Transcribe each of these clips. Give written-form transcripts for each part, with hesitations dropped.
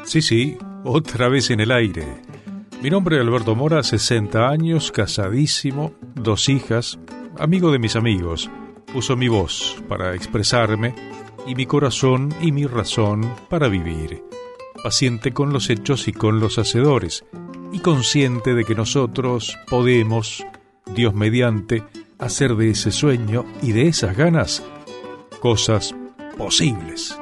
Sí, sí, otra vez en el aire. Mi nombre es Alberto Mora, 60 años, casadísimo, 2 hijas, amigo de mis amigos. Uso mi voz para expresarme y mi corazón y mi razón para vivir. Paciente con los hechos y con los hacedores, y consciente de que nosotros podemos, Dios mediante, hacer de ese sueño y de esas ganas cosas posibles.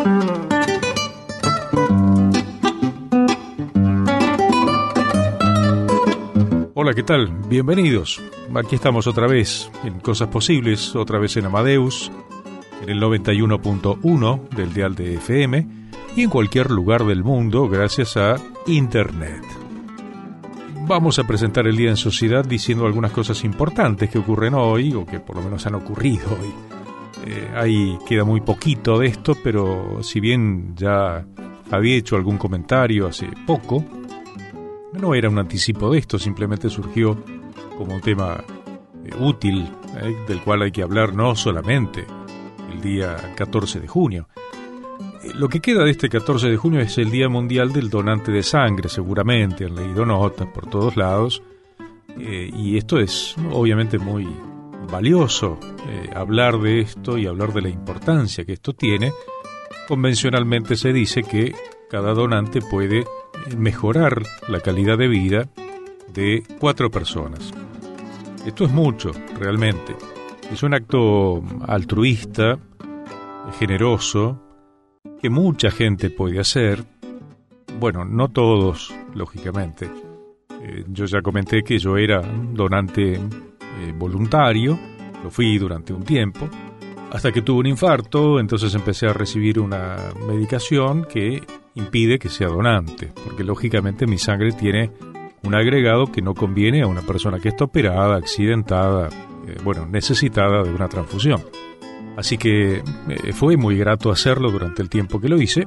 Hola, ¿qué tal? Bienvenidos. Aquí estamos otra vez en Cosas Posibles, otra vez en Amadeus, en el 91.1 del dial de FM y en cualquier lugar del mundo gracias a Internet. Vamos a presentar el día en sociedad diciendo algunas cosas importantes que ocurren hoy, o que por lo menos han ocurrido hoy. Ahí queda muy poquito de esto, pero si bien ya había hecho algún comentario hace poco, no era un anticipo de esto, simplemente surgió como un tema útil, del cual hay que hablar no solamente el día 14 de junio. Lo que queda de este 14 de junio es el Día Mundial del Donante de Sangre, seguramente han leído notas por todos lados, y esto es obviamente muy valioso, hablar de esto y hablar de la importancia que esto tiene. Convencionalmente se dice que cada donante puede mejorar la calidad de vida de 4 personas. Esto es mucho, realmente. Es un acto altruista, generoso, que mucha gente puede hacer. Bueno, no todos, lógicamente. Yo ya comenté que yo era un donante voluntario, lo fui durante un tiempo, hasta que tuve un infarto, entonces empecé a recibir una medicación que impide que sea donante, porque lógicamente mi sangre tiene un agregado que no conviene a una persona que está operada, accidentada, necesitada de una transfusión. Así que fue muy grato hacerlo durante el tiempo que lo hice,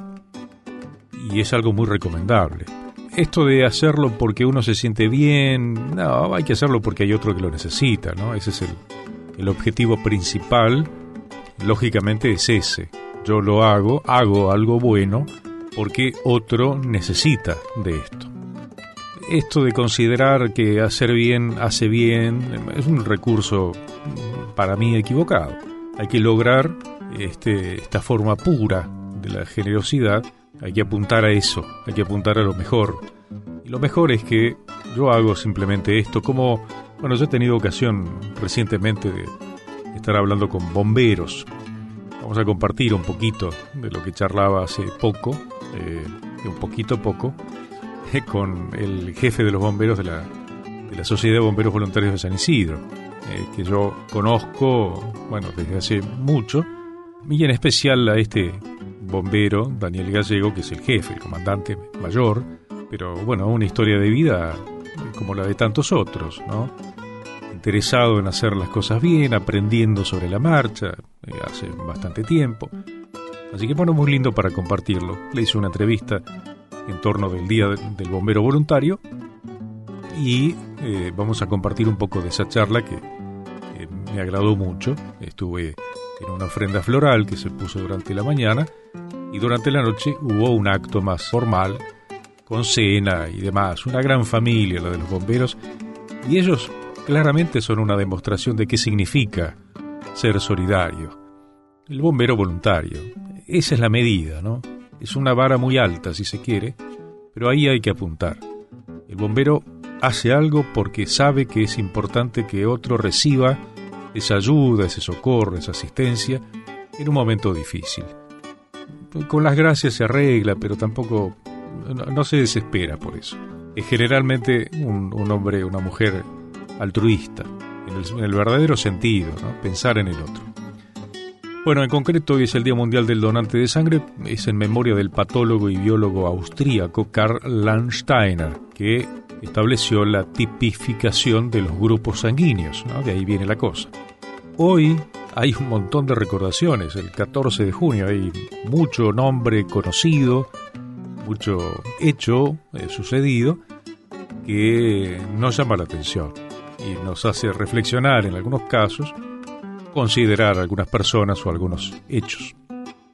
y es algo muy recomendable. Esto de hacerlo porque uno se siente bien, no, hay que hacerlo porque hay otro que lo necesita, ¿no? Ese es el objetivo principal, lógicamente es ese. Yo lo hago algo bueno porque otro necesita de esto. Esto de considerar que hacer bien hace bien es un recurso para mí equivocado. Hay que lograr esta forma pura de la generosidad, hay que apuntar a eso, hay que apuntar a lo mejor. Y lo mejor es que yo hago simplemente esto, como, yo he tenido ocasión recientemente de estar hablando con bomberos. Vamos a compartir un poquito de lo que charlaba hace poco, con el jefe de los bomberos de la Sociedad de Bomberos Voluntarios de San Isidro, que yo conozco, desde hace mucho, y en especial a este bombero, Daniel Gallego, que es el jefe, el comandante mayor, pero una historia de vida como la de tantos otros, ¿no? Interesado en hacer las cosas bien, aprendiendo sobre la marcha, hace bastante tiempo. Así que muy lindo para compartirlo. Le hice una entrevista en torno del Día del Bombero Voluntario y vamos a compartir un poco de esa charla que me agradó mucho. Estuve en una ofrenda floral que se puso durante la mañana y durante la noche hubo un acto más formal con cena y demás. Una gran familia, la de los bomberos, y ellos claramente son una demostración de qué significa ser solidario. El bombero voluntario, esa es la medida, ¿no? Es una vara muy alta, si se quiere, pero ahí hay que apuntar. El bombero hace algo porque sabe que es importante que otro reciba esa ayuda, ese socorro, esa asistencia en un momento difícil. Con las gracias se arregla, pero tampoco no se desespera por eso. Es generalmente un hombre, una mujer altruista, en el verdadero sentido, ¿no? Pensar en el otro. En concreto hoy es el Día Mundial del Donante de Sangre, es en memoria del patólogo y biólogo austríaco Karl Landsteiner, que estableció la tipificación de los grupos sanguíneos, ¿no? De ahí viene la cosa. Hoy hay un montón de recordaciones, el 14 de junio hay mucho nombre conocido, mucho hecho sucedido que nos llama la atención y nos hace reflexionar en algunos casos, considerar algunas personas o algunos hechos.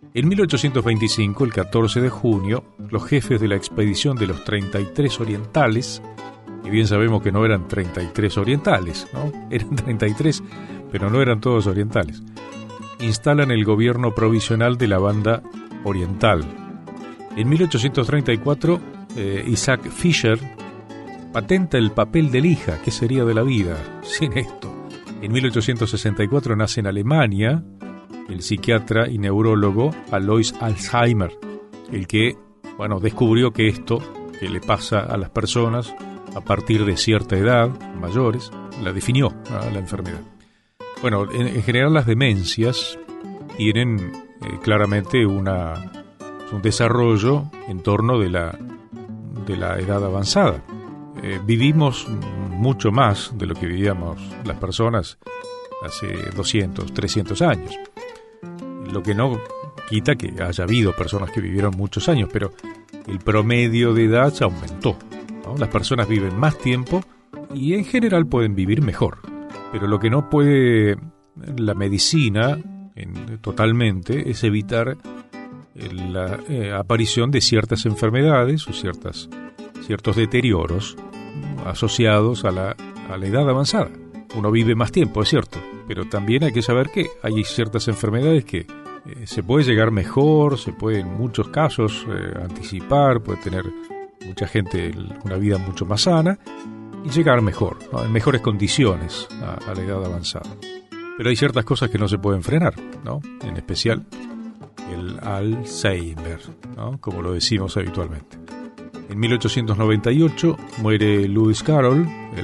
En 1825, el 14 de junio, los jefes de la expedición de los 33 orientales, y bien sabemos que no eran 33 orientales, ¿no? Eran 33, pero no eran todos orientales, instalan el gobierno provisional de la Banda Oriental. En 1834, Isaac Fisher patenta el papel de lija. ¿Qué sería de la vida sin esto? En 1864 nace en Alemania el psiquiatra y neurólogo Alois Alzheimer, el que, descubrió que esto que le pasa a las personas a partir de cierta edad, mayores, la definió, la enfermedad. En general las demencias tienen claramente un desarrollo en torno de la edad avanzada. Vivimos mucho más de lo que vivíamos las personas hace 200, 300 años. Lo que no quita que haya habido personas que vivieron muchos años, pero el promedio de edad se aumentó, ¿no? Las personas viven más tiempo y en general pueden vivir mejor. Pero lo que no puede la medicina totalmente es evitar la aparición de ciertas enfermedades o ciertos deterioros asociados a la edad avanzada. Uno vive más tiempo, es cierto, pero también hay que saber que hay ciertas enfermedades que se puede llegar mejor, se puede en muchos casos anticipar, puede tener mucha gente una vida mucho más sana y llegar mejor, ¿no? En mejores condiciones a la edad avanzada. Pero hay ciertas cosas que no se pueden frenar, ¿no? En especial el Alzheimer, ¿no? Como lo decimos habitualmente. En 1898 muere Lewis Carroll,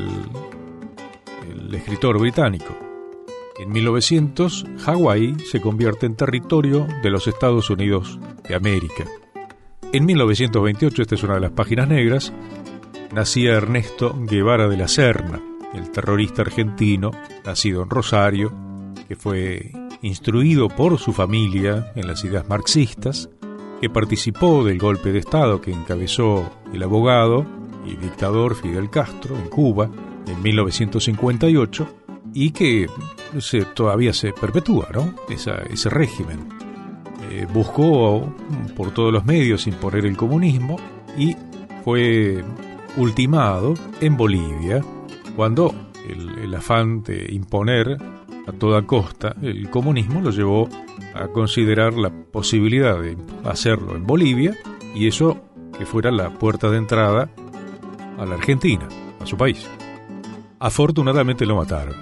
el escritor británico. En 1900, Hawái se convierte en territorio de los Estados Unidos de América. En 1928, esta es una de las páginas negras, nacía Ernesto Guevara de la Serna, el terrorista argentino, nacido en Rosario, que fue instruido por su familia en las ideas marxistas, que participó del golpe de Estado que encabezó el abogado y dictador Fidel Castro en Cuba en 1958 y que todavía se perpetúa, ¿no? Ese régimen. Buscó por todos los medios imponer el comunismo y fue ultimado en Bolivia cuando el afán de imponer a toda costa el comunismo lo llevó a considerar la posibilidad de hacerlo en Bolivia y eso que fuera la puerta de entrada a la Argentina, a su país. Afortunadamente lo mataron.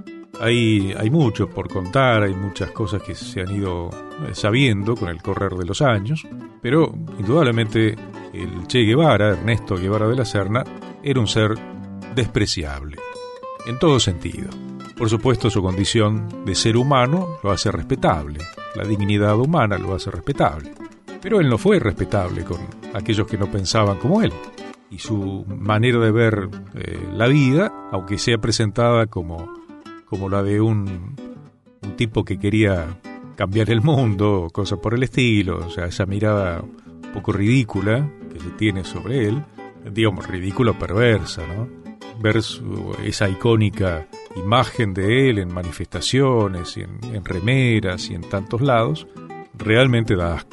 Hay mucho por contar, hay muchas cosas que se han ido sabiendo con el correr de los años, pero indudablemente el Che Guevara, Ernesto Guevara de la Serna, era un ser despreciable, en todo sentido. Por supuesto, su condición de ser humano lo hace respetable, la dignidad humana lo hace respetable, pero él no fue respetable con aquellos que no pensaban como él, y su manera de ver la vida, aunque sea presentada como la de un tipo que quería cambiar el mundo, cosas por el estilo, o sea, esa mirada un poco ridícula que se tiene sobre él, digamos, ridícula o perversa, ¿no? Ver esa icónica imagen de él en manifestaciones y en remeras y en tantos lados, realmente da asco.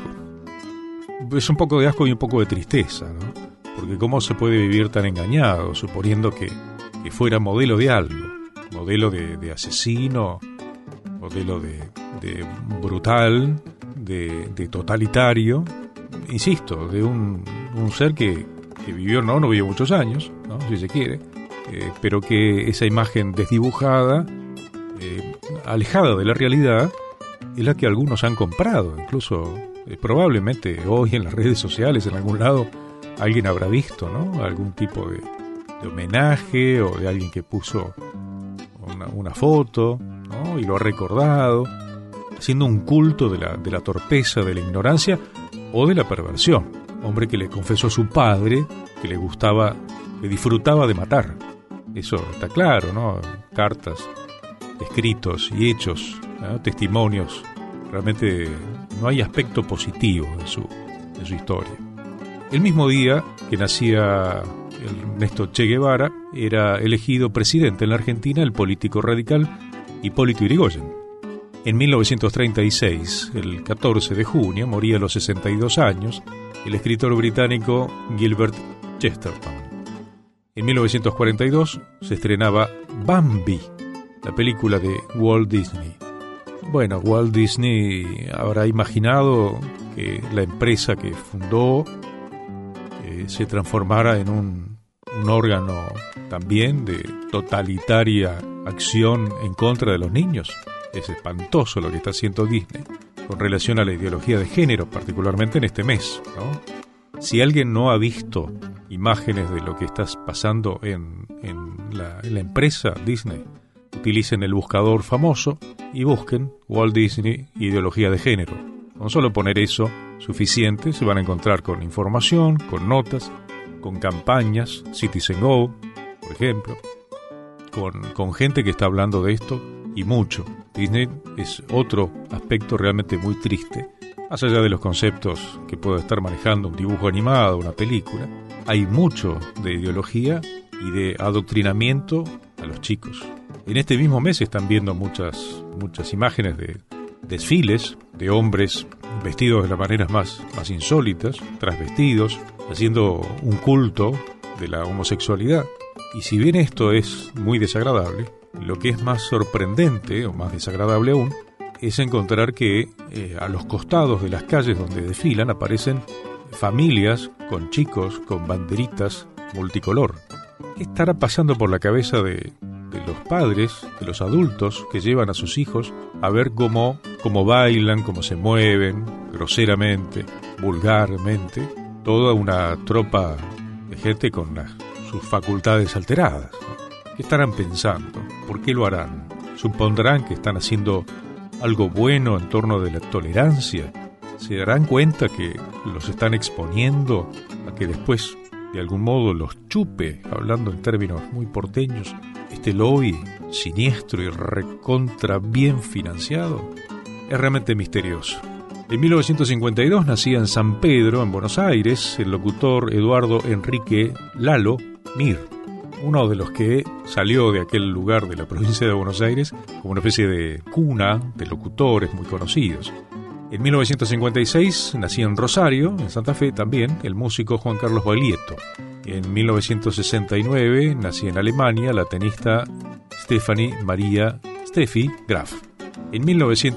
Es un poco de asco y un poco de tristeza, ¿no? Porque cómo se puede vivir tan engañado, suponiendo que fuera modelo de algo, modelo de asesino, modelo de brutal, de totalitario, insisto, de un ser que vivió, no vivió muchos años, ¿no? Si se quiere, pero que esa imagen desdibujada, alejada de la realidad, es la que algunos han comprado. Incluso probablemente hoy en las redes sociales, en algún lado, alguien habrá visto, ¿no? Algún tipo de homenaje o de alguien que puso una foto, ¿no? Y lo ha recordado, haciendo un culto de la torpeza, de la ignorancia o de la perversión. Hombre que le confesó a su padre que le gustaba, que disfrutaba de matar. Eso está claro, ¿no? Cartas, escritos y hechos, ¿no? Testimonios. Realmente no hay aspecto positivo en su historia. El mismo día que nacía Ernesto Che Guevara, era elegido presidente en la Argentina el político radical Hipólito Yrigoyen. En 1936, el 14 de junio, moría a los 62 años el escritor británico Gilbert Chesterton. En 1942 se estrenaba Bambi, la película de Walt Disney. Bueno, Walt Disney habrá imaginado que la empresa que fundó se transformara en un órgano también de totalitaria acción en contra de los niños. Es espantoso lo que está haciendo Disney con relación a la ideología de género, particularmente en este mes, ¿no? Si alguien no ha visto imágenes de lo que está pasando en la empresa Disney, utilicen el buscador famoso y busquen Walt Disney ideología de género. Con solo poner eso suficiente se van a encontrar con información, con notas, con campañas, Citizen Go, por ejemplo, con gente que está hablando de esto y mucho. Disney es otro aspecto realmente muy triste. Más allá de los conceptos que puede estar manejando un dibujo animado, una película, hay mucho de ideología y de adoctrinamiento a los chicos. En este mismo mes están viendo muchas imágenes de desfiles de hombres vestidos de las maneras más insólitas, trasvestidos, haciendo un culto de la homosexualidad. Y si bien esto es muy desagradable, lo que es más sorprendente o más desagradable aún es encontrar que a los costados de las calles donde desfilan aparecen familias con chicos con banderitas multicolor. ¿Qué estará pasando por la cabeza de los padres, de los adultos que llevan a sus hijos a ver cómo bailan, cómo se mueven, groseramente, vulgarmente, toda una tropa de gente con sus facultades alteradas, ¿no? ¿Qué estarán pensando? ¿Por qué lo harán? ¿Supondrán que están haciendo algo bueno en torno de la tolerancia? ¿Se darán cuenta que los están exponiendo a que después de algún modo los chupe, hablando en términos muy porteños, este lobby siniestro y recontra bien financiado? Es realmente misterioso. En 1952 nacía en San Pedro, en Buenos Aires, el locutor Eduardo Enrique Lalo Mir, uno de los que salió de aquel lugar de la provincia de Buenos Aires como una especie de cuna de locutores muy conocidos. En 1956 nacía en Rosario, en Santa Fe también, el músico Juan Carlos Baglietto. En 1969 nacía en Alemania la tenista Stefanie Maria Steffi Graf. En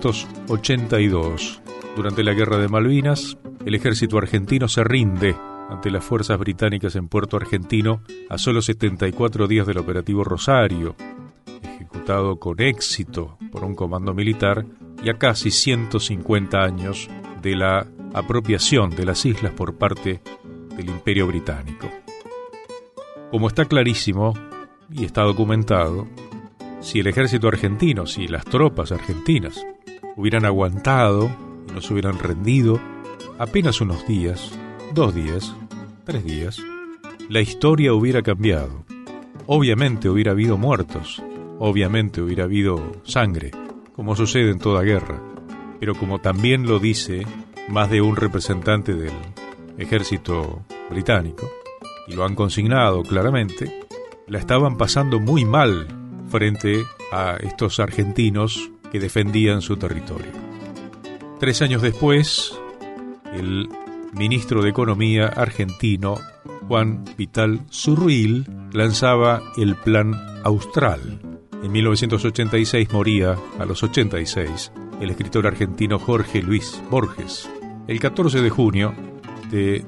1982, durante la Guerra de Malvinas, el ejército argentino se rinde ante las fuerzas británicas en Puerto Argentino a solo 74 días del operativo Rosario, ejecutado con éxito por un comando militar, y a casi 150 años de la apropiación de las islas por parte del Imperio Británico. Como está clarísimo y está documentado, si el ejército argentino, si las tropas argentinas hubieran aguantado y no se hubieran rendido apenas unos días, 2 días, 3 días, la historia hubiera cambiado. Obviamente hubiera habido muertos, obviamente hubiera habido sangre, como sucede en toda guerra, pero como también lo dice más de un representante del ejército británico, y lo han consignado claramente, la estaban pasando muy mal frente a estos argentinos que defendían su territorio. 3 años después, el ministro de Economía argentino, Juan Vital Zurril, lanzaba el Plan Austral. En 1986 moría, a los 86, el escritor argentino Jorge Luis Borges. El 14 de junio de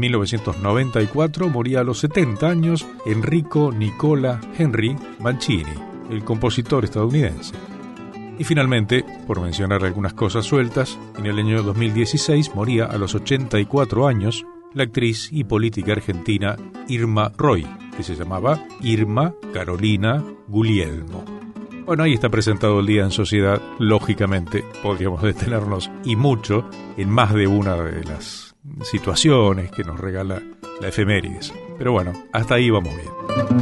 1994 moría a los 70 años Enrico Nicola Henry Mancini, el compositor estadounidense. Y finalmente, por mencionar algunas cosas sueltas, en el año 2016 moría a los 84 años la actriz y política argentina Irma Roy, que se llamaba Irma Carolina Guglielmo. Bueno, ahí está presentado el día en sociedad. Lógicamente, podríamos detenernos y mucho en más de una de las situaciones que nos regala la efemérides. Pero bueno, hasta ahí vamos bien.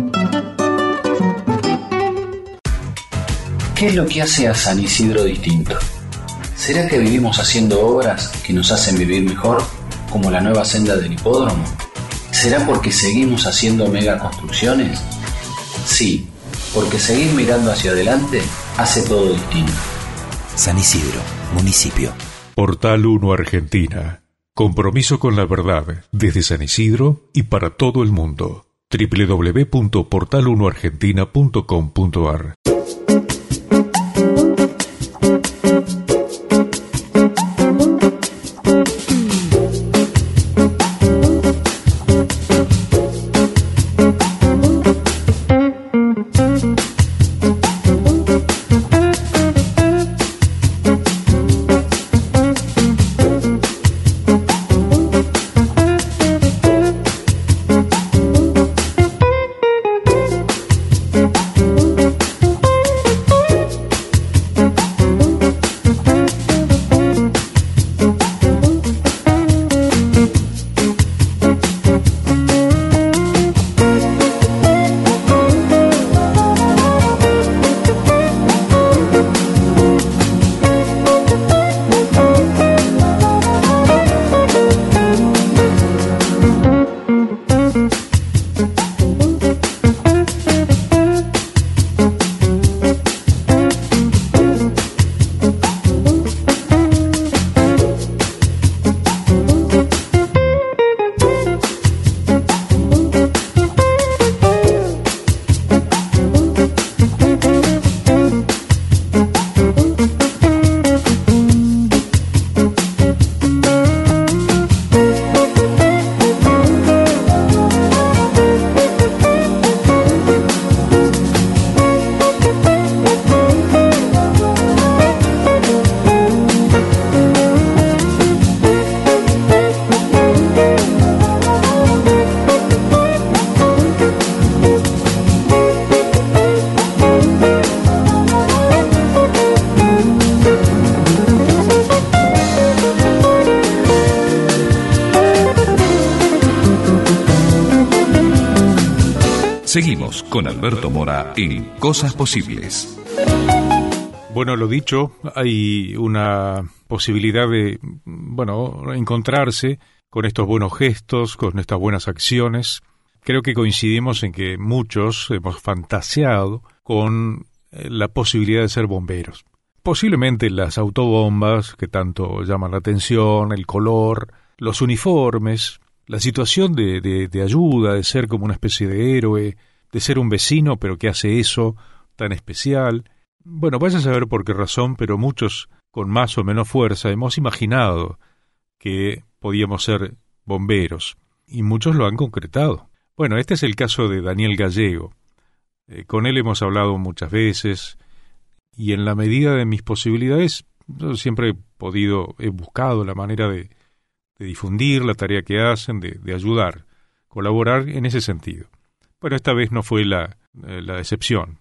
¿Qué es lo que hace a San Isidro distinto? ¿Será que vivimos haciendo obras que nos hacen vivir mejor, como la nueva senda del hipódromo? ¿Será porque seguimos haciendo megaconstrucciones? Sí, porque seguir mirando hacia adelante hace todo distinto. San Isidro, municipio. Portal 1 Argentina. Compromiso con la verdad desde San Isidro y para todo el mundo. www.portal1argentina.com.ar. Seguimos con Alberto Mora en Cosas Posibles. Bueno, lo dicho, hay una posibilidad de, encontrarse con estos buenos gestos, con estas buenas acciones. Creo que coincidimos en que muchos hemos fantaseado con la posibilidad de ser bomberos. Posiblemente las autobombas que tanto llaman la atención, el color, los uniformes, la situación de ayuda, de ser como una especie de héroe, de ser un vecino, pero que hace eso tan especial. Bueno, vaya a saber por qué razón, pero muchos, con más o menos fuerza, hemos imaginado que podíamos ser bomberos, y muchos lo han concretado. Bueno, este es el caso de Daniel Gallego. Con él hemos hablado muchas veces, y en la medida de mis posibilidades, yo siempre he buscado la manera de difundir la tarea que hacen, de ayudar, colaborar en ese sentido. Bueno, esta vez no fue la excepción.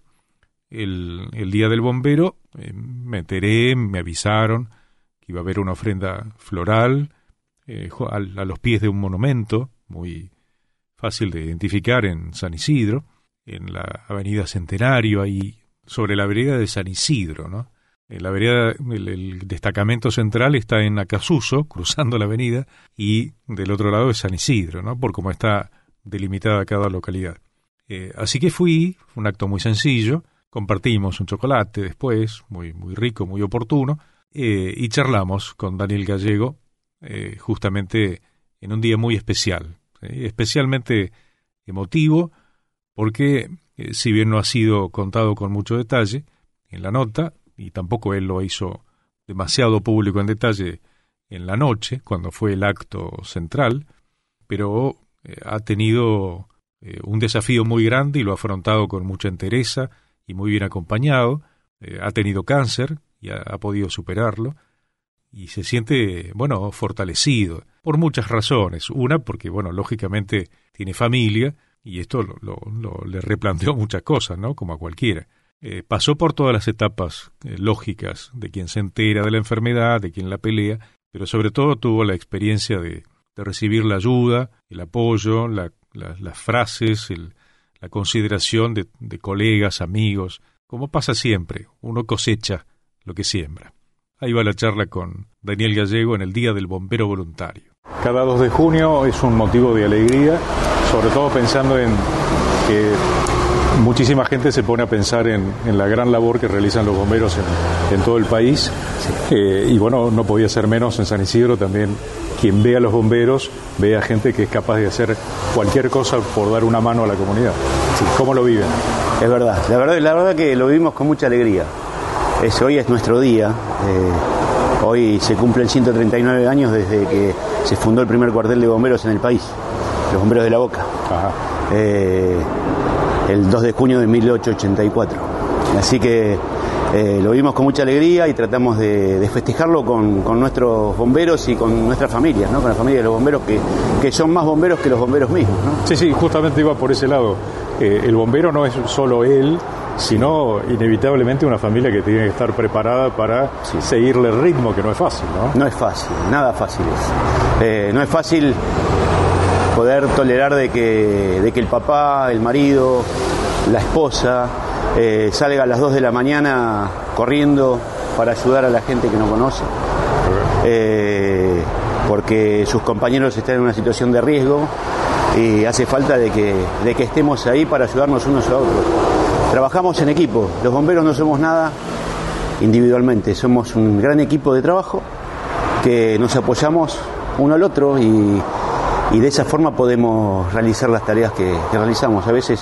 El día del bombero me enteré, me avisaron que iba a haber una ofrenda floral a los pies de un monumento muy fácil de identificar en San Isidro, en la avenida Centenario, ahí sobre la vereda de San Isidro, ¿no? La vereda, el destacamento central está en Acasuso, cruzando la avenida, y del otro lado es San Isidro, ¿no? Por cómo está delimitada cada localidad. Así que fue un acto muy sencillo, compartimos un chocolate después, muy rico, muy oportuno, y charlamos con Daniel Gallego, justamente en un día muy especial, especialmente emotivo, porque si bien no ha sido contado con mucho detalle en la nota, y tampoco él lo hizo demasiado público en detalle en la noche, cuando fue el acto central, pero ha tenido un desafío muy grande y lo ha afrontado con mucha entereza y muy bien acompañado. Ha tenido cáncer y ha podido superarlo, y se siente, fortalecido por muchas razones. Una, porque, lógicamente tiene familia, y esto le replanteó muchas cosas, ¿no? Como a cualquiera. Pasó por todas las etapas lógicas de quien se entera de la enfermedad, de quien la pelea, pero sobre todo tuvo la experiencia de recibir la ayuda, el apoyo, las frases, la consideración de colegas, amigos. Como pasa siempre, uno cosecha lo que siembra. Ahí va la charla con Daniel Gallego en el Día del Bombero Voluntario. Cada 2 de junio es un motivo de alegría, sobre todo pensando en que muchísima gente se pone a pensar en la gran labor que realizan los bomberos en todo el país. Y bueno, no podía ser menos en San Isidro también. Quien ve a los bomberos, ve a gente que es capaz de hacer cualquier cosa por dar una mano a la comunidad. Sí. ¿Cómo lo viven? Es verdad, la verdad que lo vivimos con mucha alegría. Hoy es nuestro día. Hoy se cumplen 139 años desde que se fundó el primer cuartel de bomberos en el país, los bomberos de La Boca. Ajá. El 2 de junio de 1884. Así que lo vimos con mucha alegría y tratamos de festejarlo con nuestros bomberos y con nuestras familias, ¿no? Con la familia de los bomberos que son más bomberos que los bomberos mismos, ¿no? Sí, justamente iba por ese lado. El bombero no es solo él, sino inevitablemente una familia que tiene que estar preparada para seguirle el ritmo, que no es fácil, ¿no? No es fácil, nada fácil es. No es fácil poder tolerar de que el papá, el marido, la esposa salga a las 2 de la mañana corriendo para ayudar a la gente que no conoce, porque sus compañeros están en una situación de riesgo y hace falta de que estemos ahí para ayudarnos unos a otros. Trabajamos en equipo, los bomberos no somos nada individualmente, somos un gran equipo de trabajo que nos apoyamos uno al otro y de esa forma podemos realizar las tareas que realizamos. A veces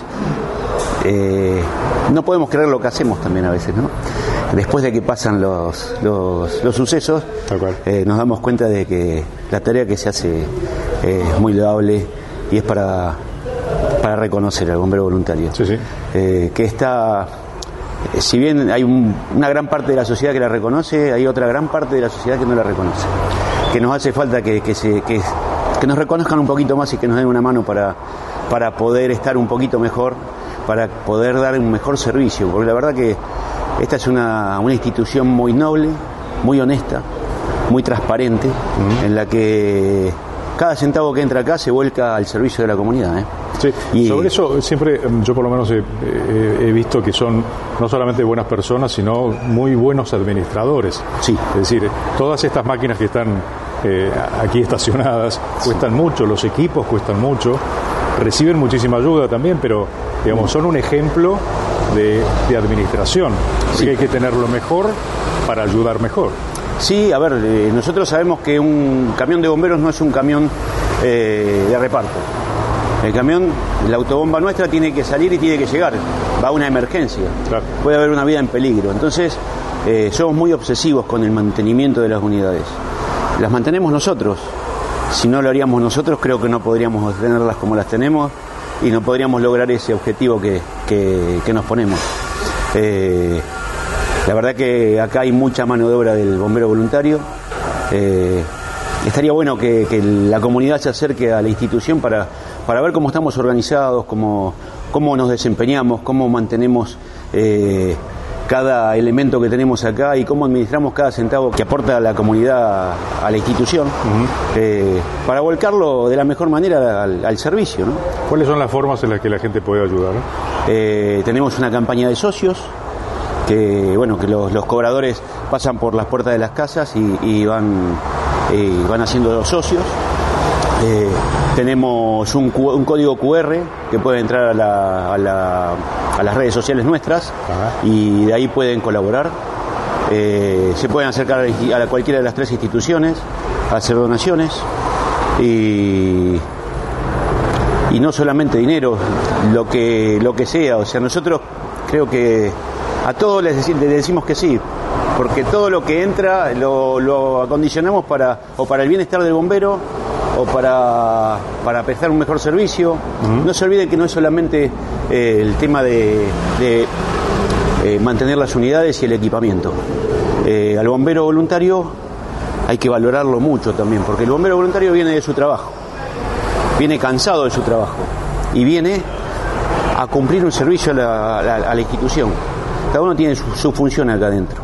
no podemos creer lo que hacemos también a veces, ¿no? Después de que pasan los sucesos, nos damos cuenta de que la tarea que se hace es muy loable y es para reconocer al bombero voluntario. Sí. Que está, si bien hay una gran parte de la sociedad que la reconoce, hay otra gran parte de la sociedad que no la reconoce. Que nos hace falta que nos reconozcan un poquito más y que nos den una mano para poder estar un poquito mejor, para poder dar un mejor servicio, porque la verdad que esta es una institución muy noble, muy honesta, muy transparente, en la que cada centavo que entra acá se vuelca al servicio de la comunidad, ¿eh? Sí, y sobre eso siempre yo por lo menos he visto que son no solamente buenas personas, sino muy buenos administradores. Sí. Es decir, todas estas máquinas que están aquí estacionadas cuestan mucho, los equipos cuestan mucho, reciben muchísima ayuda también, pero digamos son un ejemplo de administración. Así que hay que tenerlo mejor para ayudar mejor. Sí, a ver, nosotros sabemos que un camión de bomberos no es un camión de reparto. El camión, la autobomba nuestra tiene que salir y tiene que llegar. Va a una emergencia. Claro. Puede haber una vida en peligro. Entonces, somos muy obsesivos con el mantenimiento de las unidades. Las mantenemos nosotros. Si no lo haríamos nosotros, creo que no podríamos tenerlas como las tenemos y no podríamos lograr ese objetivo que nos ponemos. La verdad que acá hay mucha mano de obra del bombero voluntario. Estaría bueno que la comunidad se acerque a la institución para ver cómo estamos organizados, cómo nos desempeñamos, cómo mantenemos cada elemento que tenemos acá y cómo administramos cada centavo que aporta la comunidad a la institución, para volcarlo de la mejor manera al servicio, ¿no? ¿Cuáles son las formas en las que la gente puede ayudar? Tenemos una campaña de socios que los cobradores pasan por las puertas de las casas y van haciendo los socios. Tenemos un código QR que puede entrar a las redes sociales nuestras. Ajá. Y de ahí pueden colaborar. Se pueden acercar a cualquiera de las 3 instituciones a hacer donaciones y no solamente dinero, lo que sea. O sea, nosotros creo que a todos les decimos que sí, porque todo lo que entra lo acondicionamos para el bienestar del bombero o para prestar un mejor servicio. Uh-huh. No se olviden que no es solamente el tema de mantener las unidades y el equipamiento. Al bombero voluntario hay que valorarlo mucho también, porque el bombero voluntario viene de su trabajo, viene cansado de su trabajo y viene a cumplir un servicio a la institución. Cada uno tiene su función acá adentro.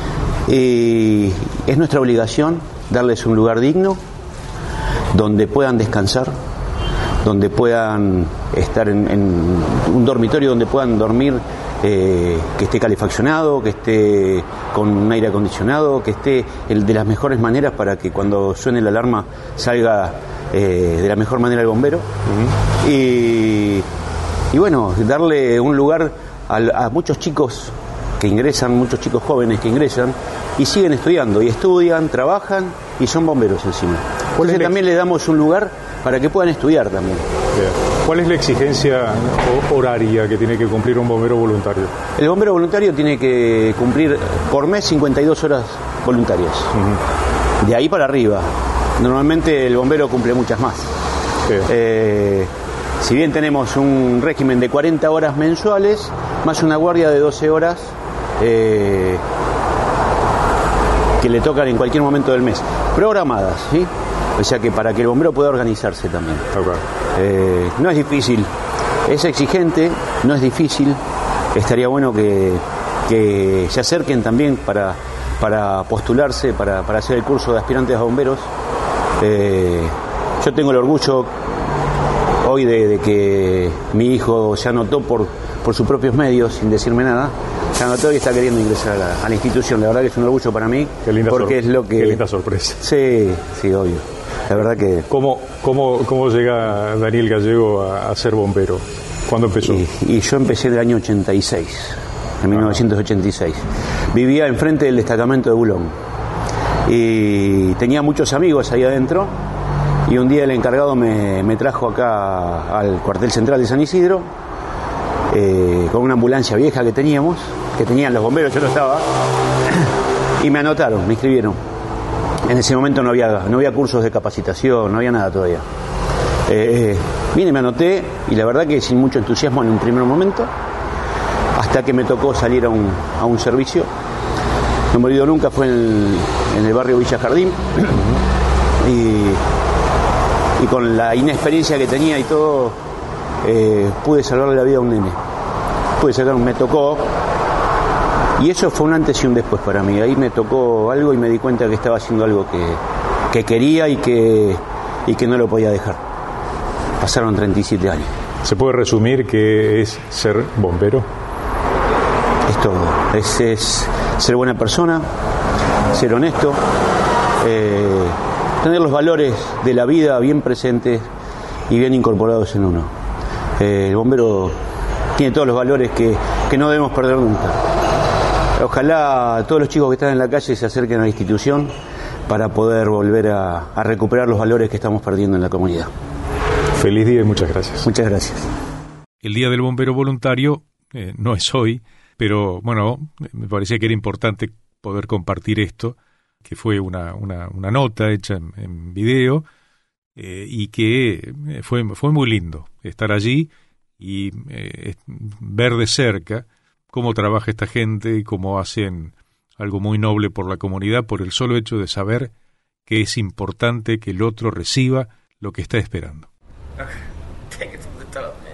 Es nuestra obligación darles un lugar digno, donde puedan descansar, donde puedan estar en un dormitorio, donde puedan dormir, que esté calefaccionado, que esté con un aire acondicionado, que esté de las mejores maneras para que cuando suene la alarma salga de la mejor manera el bombero. Uh-huh. y bueno, darle un lugar a muchos chicos que ingresan, muchos chicos jóvenes que ingresan y siguen estudiando, y estudian, trabajan y son bomberos encima. Entonces también le damos un lugar para que puedan estudiar también. ¿Cuál es la exigencia horaria que tiene que cumplir un bombero voluntario? El bombero voluntario tiene que cumplir por mes 52 horas voluntarias. De ahí para arriba. Normalmente el bombero cumple muchas más. Si bien tenemos un régimen de 40 horas mensuales, más una guardia de 12 horas que le tocan en cualquier momento del mes, programadas, ¿sí? O sea que para que el bombero pueda organizarse también. No es difícil, es exigente, no es difícil. Estaría bueno que se acerquen también para postularse, para hacer el curso de aspirantes a bomberos. Yo tengo el orgullo hoy de que mi hijo se anotó por sus propios medios, sin decirme nada. Se anotó y está queriendo ingresar a la institución. La verdad que es un orgullo para mí. Qué linda porque es lo que... Qué linda sorpresa. Sí, obvio. La verdad que... ¿Cómo llega Daniel Gallego a ser bombero? ¿Cuándo empezó? Y yo empecé en el año 86, en 1986. Vivía enfrente del destacamento de Bulón. Y tenía muchos amigos ahí adentro. Y un día el encargado me trajo acá al cuartel central de San Isidro, con una ambulancia vieja que tenían los bomberos, yo no estaba, y me anotaron, me inscribieron. En ese momento no había cursos de capacitación, no había nada todavía. Vine, me anoté, y la verdad que sin mucho entusiasmo en un primer momento, hasta que me tocó salir a un servicio. No me olvido nunca, fue en el barrio Villa Jardín, y con la inexperiencia que tenía y todo, pude salvarle la vida a un nene. Me tocó, y eso fue un antes y un después para mí. Ahí me tocó algo y me di cuenta que estaba haciendo algo que quería y que no lo podía dejar. Pasaron 37 años. ¿Se puede resumir qué es ser bombero? Es todo. Es ser buena persona, ser honesto, tener los valores de la vida bien presentes y bien incorporados en uno. El bombero tiene todos los valores que no debemos perder nunca. Ojalá todos los chicos que están en la calle se acerquen a la institución para poder volver a recuperar los valores que estamos perdiendo en la comunidad. Feliz día y muchas gracias. Muchas gracias. El Día del Bombero Voluntario no es hoy, pero bueno, me parecía que era importante poder compartir esto, que fue una nota hecha en video, y que fue muy lindo estar allí y ver de cerca cómo trabaja esta gente y cómo hacen algo muy noble por la comunidad, por el solo hecho de saber que es importante que el otro reciba lo que está esperando. Take it from the top, man.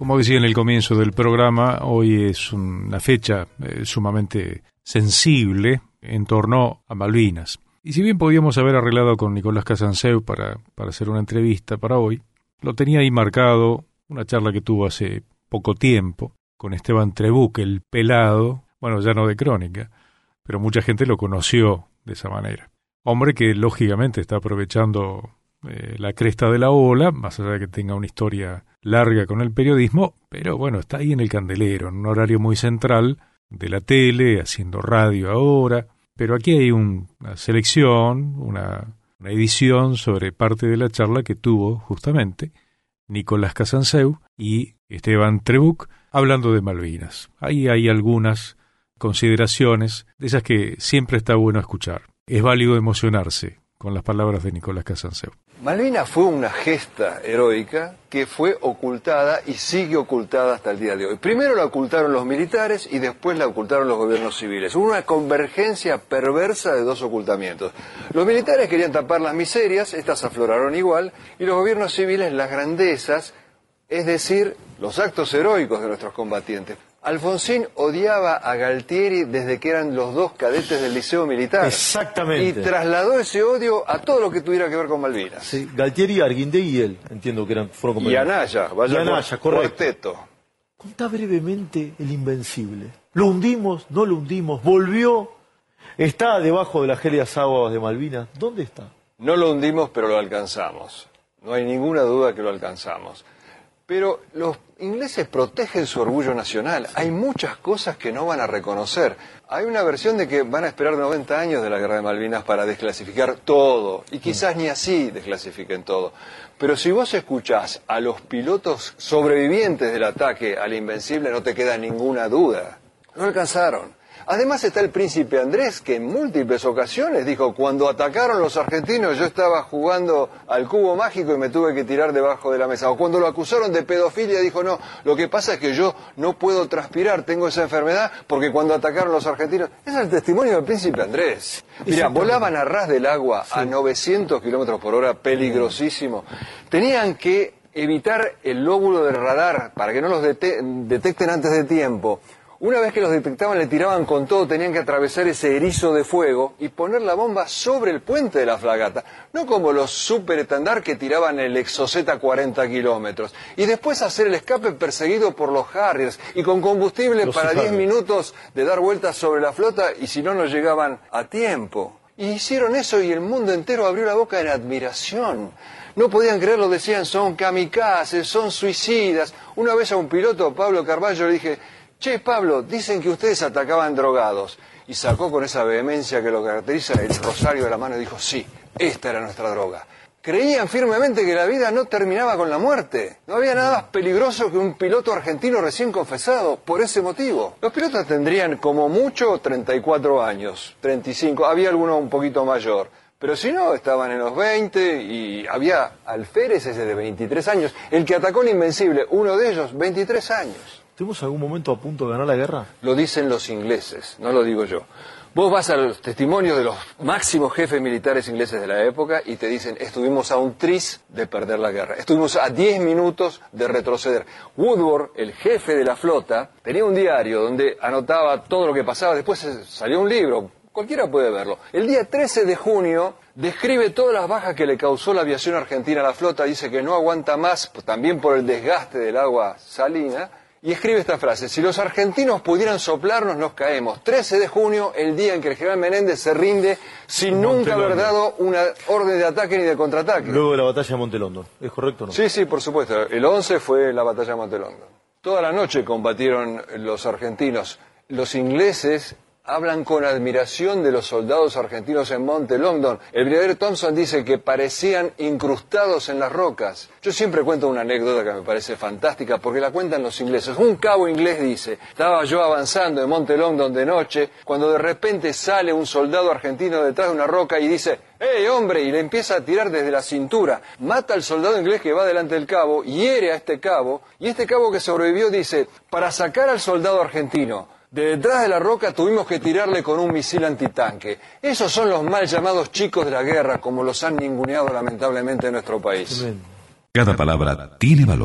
Como decía en el comienzo del programa, hoy es una fecha sumamente sensible en torno a Malvinas. Y si bien podíamos haber arreglado con Nicolás Casanseu para hacer una entrevista para hoy, lo tenía ahí marcado una charla que tuvo hace poco tiempo con Esteban Trebuch, el pelado, bueno, ya no de Crónica, pero mucha gente lo conoció de esa manera. Hombre que lógicamente está aprovechando la cresta de la ola, más allá de que tenga una historia larga con el periodismo, pero bueno, está ahí en el candelero, en un horario muy central de la tele, haciendo radio ahora, pero aquí hay una selección, una edición sobre parte de la charla que tuvo justamente Nicolás Casanseu y Esteban Trebuch hablando de Malvinas. Ahí hay algunas consideraciones de esas que siempre está bueno escuchar. Es válido emocionarse con las palabras de Nicolás Casanseu. Malvinas fue una gesta heroica que fue ocultada y sigue ocultada hasta el día de hoy. Primero la ocultaron los militares y después la ocultaron los gobiernos civiles. Hubo una convergencia perversa de dos ocultamientos. Los militares querían tapar las miserias, estas afloraron igual, y los gobiernos civiles las grandezas, es decir, los actos heroicos de nuestros combatientes. Alfonsín odiaba a Galtieri desde que eran los dos cadetes del Liceo Militar. Exactamente. Y trasladó ese odio a todo lo que tuviera que ver con Malvinas. Sí, Galtieri, Arguindegui y él, entiendo que fueron compañeros. Y Anaya, vaya Anaya, correcto. cuarteto. Contá brevemente el Invencible. ¿Lo hundimos? ¿No lo hundimos? ¿Volvió? ¿Está debajo de las gélidas aguas de Malvinas? ¿Dónde está? No lo hundimos, pero lo alcanzamos. No hay ninguna duda que lo alcanzamos. Pero los ingleses protegen su orgullo nacional. Hay muchas cosas que no van a reconocer. Hay una versión de que van a esperar 90 años de la Guerra de Malvinas para desclasificar todo. Y quizás ni así desclasifiquen todo. Pero si vos escuchás a los pilotos sobrevivientes del ataque al Invencible, no te queda ninguna duda. No alcanzaron. Además está el príncipe Andrés, que en múltiples ocasiones dijo, cuando atacaron los argentinos yo estaba jugando al cubo mágico y me tuve que tirar debajo de la mesa. O cuando lo acusaron de pedofilia dijo, no, lo que pasa es que yo no puedo transpirar, tengo esa enfermedad, porque cuando atacaron los argentinos... Ese es el testimonio del príncipe Andrés. Mira, volaban a ras del agua a 900 kilómetros por hora, peligrosísimo. Tenían que evitar el lóbulo del radar para que no los detecten antes de tiempo. Una vez que los detectaban, le tiraban con todo, tenían que atravesar ese erizo de fuego y poner la bomba sobre el puente de la fragata. No como los superestandar que tiraban el Exocet a 40 kilómetros. Y después hacer el escape perseguido por los Harriers y con combustible para 10 minutos de dar vueltas sobre la flota y si no, no llegaban a tiempo. Y hicieron eso y el mundo entero abrió la boca en admiración. No podían creerlo, decían, son kamikazes, son suicidas. Una vez a un piloto, Pablo Carballo, le dije... Che, Pablo, dicen que ustedes atacaban drogados. Y sacó con esa vehemencia que lo caracteriza el rosario de la mano y dijo, sí, esta era nuestra droga. Creían firmemente que la vida no terminaba con la muerte. No había nada más peligroso que un piloto argentino recién confesado, por ese motivo. Los pilotos tendrían como mucho 34 años, 35, había alguno un poquito mayor. Pero si no, estaban en los 20 y había alféreces de 23 años. El que atacó el Invencible, uno de ellos, 23 años. ¿Estuvimos algún momento a punto de ganar la guerra? Lo dicen los ingleses, no lo digo yo. Vos vas a los testimonios de los máximos jefes militares ingleses de la época y te dicen, estuvimos a un tris de perder la guerra. Estuvimos a 10 minutos de retroceder. Woodward, el jefe de la flota, tenía un diario donde anotaba todo lo que pasaba. Después salió un libro, cualquiera puede verlo. El día 13 de junio describe todas las bajas que le causó la aviación argentina a la flota. Dice que no aguanta más, también por el desgaste del agua salina. Y escribe esta frase, si los argentinos pudieran soplarnos, nos caemos. 13 de junio, el día en que el general Menéndez se rinde sin nunca haber dado una orden de ataque ni de contraataque. Luego de la batalla de Montelondon, ¿es correcto o no? Sí, sí, por supuesto. El 11 fue la batalla de Montelondon. Toda la noche combatieron los argentinos. Los ingleses hablan con admiración de los soldados argentinos en Montelondon. El brigadier Thompson dice que parecían incrustados en las rocas. Yo siempre cuento una anécdota que me parece fantástica porque la cuentan los ingleses. Un cabo inglés dice, estaba yo avanzando en Montelondon de noche cuando de repente sale un soldado argentino detrás de una roca y dice, ¡hey, hombre! Y le empieza a tirar desde la cintura. Mata al soldado inglés que va delante del cabo, hiere a este cabo y este cabo que sobrevivió dice, para sacar al soldado argentino de detrás de la roca tuvimos que tirarle con un misil antitanque. Esos son los mal llamados chicos de la guerra, como los han ninguneado lamentablemente en nuestro país. Cada palabra tiene valor.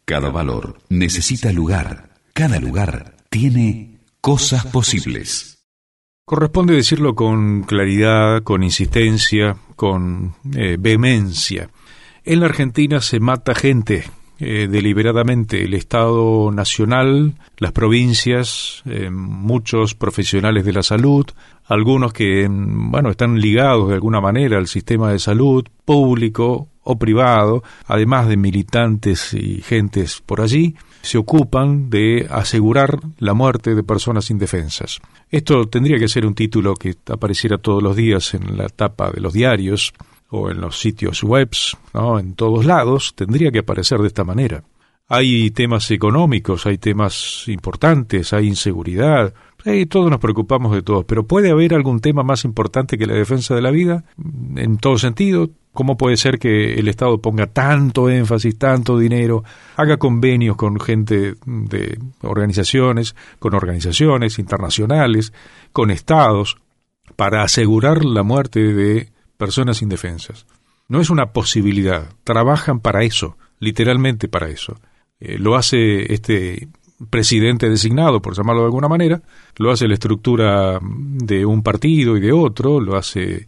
Cada valor necesita lugar. Cada lugar tiene cosas posibles. Corresponde decirlo con claridad, con insistencia, con vehemencia. En la Argentina se mata gente deliberadamente. El Estado Nacional, las provincias, muchos profesionales de la salud, algunos que, están ligados de alguna manera al sistema de salud público o privado, además de militantes y gentes por allí, se ocupan de asegurar la muerte de personas indefensas. Esto tendría que ser un título que apareciera todos los días en la tapa de los diarios o en los sitios webs, ¿no? En todos lados tendría que aparecer de esta manera. Hay temas económicos, hay temas importantes, hay inseguridad, todos nos preocupamos de todo, pero ¿puede haber algún tema más importante que la defensa de la vida? En todo sentido, ¿cómo puede ser que el Estado ponga tanto énfasis, tanto dinero, haga convenios con gente de organizaciones, con organizaciones internacionales, con estados, para asegurar la muerte de personas indefensas? No es una posibilidad, trabajan para eso, literalmente para eso. Lo hace este presidente designado, por llamarlo de alguna manera, lo hace la estructura de un partido y de otro, lo hace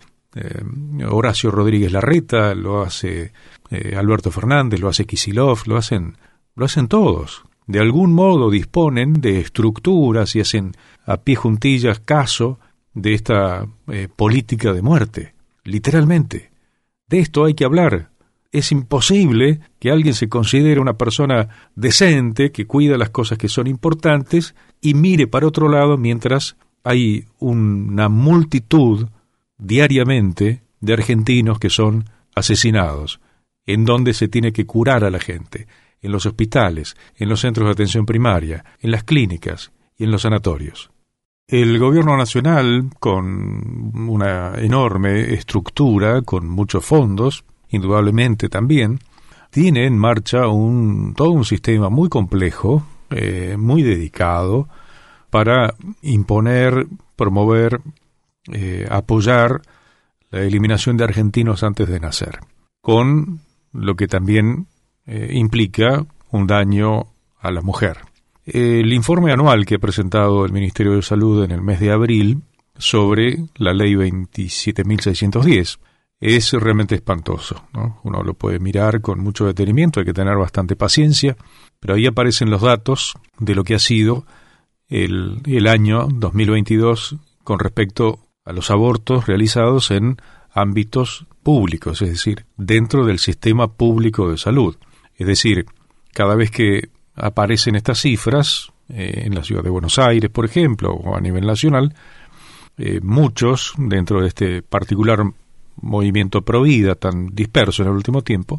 Horacio Rodríguez Larreta, lo hace Alberto Fernández, lo hace Kicillof, lo hacen todos. De algún modo disponen de estructuras y hacen a pie juntillas caso de esta política de muerte, literalmente. De esto hay que hablar. Es imposible que alguien se considere una persona decente, que cuida las cosas que son importantes, y mire para otro lado mientras hay una multitud diariamente de argentinos que son asesinados, en donde se tiene que curar a la gente, en los hospitales, en los centros de atención primaria, en las clínicas y en los sanatorios. El gobierno nacional, con una enorme estructura, con muchos fondos, indudablemente también, tiene en marcha todo un sistema muy complejo, muy dedicado, para imponer, promover, apoyar la eliminación de argentinos antes de nacer, con lo que también implica un daño a la mujer. El informe anual que ha presentado el Ministerio de Salud en el mes de abril sobre la ley 27.610 es realmente espantoso, ¿no? Uno lo puede mirar con mucho detenimiento, hay que tener bastante paciencia, pero ahí aparecen los datos de lo que ha sido el año 2022 con respecto a los abortos realizados en ámbitos públicos, es decir, dentro del sistema público de salud. Es decir, cada vez que aparecen estas cifras, en la ciudad de Buenos Aires, por ejemplo, o a nivel nacional, muchos, dentro de este particular movimiento pro vida tan disperso en el último tiempo,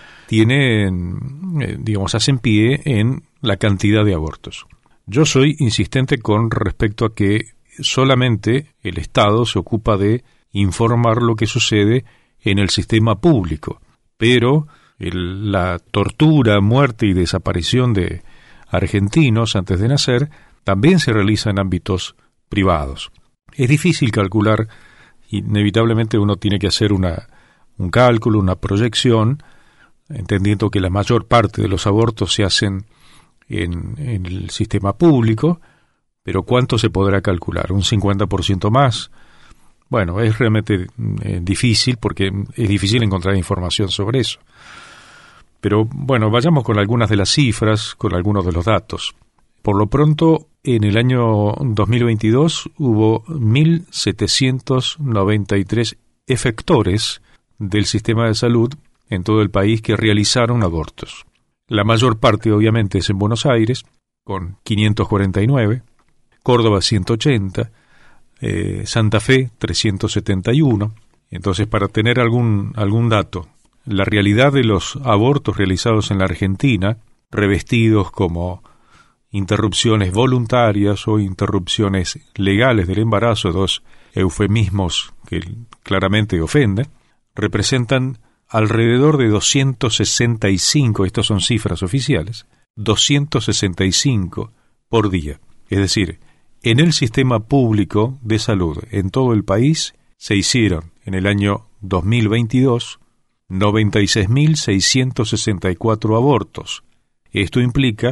hacen pie en la cantidad de abortos. Yo soy insistente con respecto a que solamente el Estado se ocupa de informar lo que sucede en el sistema público, pero la tortura, muerte y desaparición de argentinos antes de nacer también se realiza en ámbitos privados. Es difícil calcular, inevitablemente uno tiene que hacer un cálculo, una proyección, entendiendo que la mayor parte de los abortos se hacen en el sistema público, pero ¿cuánto se podrá calcular? ¿Un 50% más? Bueno, es realmente difícil porque es difícil encontrar información sobre eso. Pero bueno, vayamos con algunas de las cifras, con algunos de los datos. Por lo pronto, en el año 2022 hubo 1.793 efectores del sistema de salud en todo el país que realizaron abortos. La mayor parte, obviamente, es en Buenos Aires, con 549, Córdoba 180, Santa Fe 371. Entonces, para tener algún dato, la realidad de los abortos realizados en la Argentina, revestidos como interrupciones voluntarias o interrupciones legales del embarazo, dos eufemismos que claramente ofenden, representan alrededor de 265, estas son cifras oficiales, 265 por día. Es decir, en el sistema público de salud en todo el país se hicieron en el año 2022 96.664 abortos. Esto implica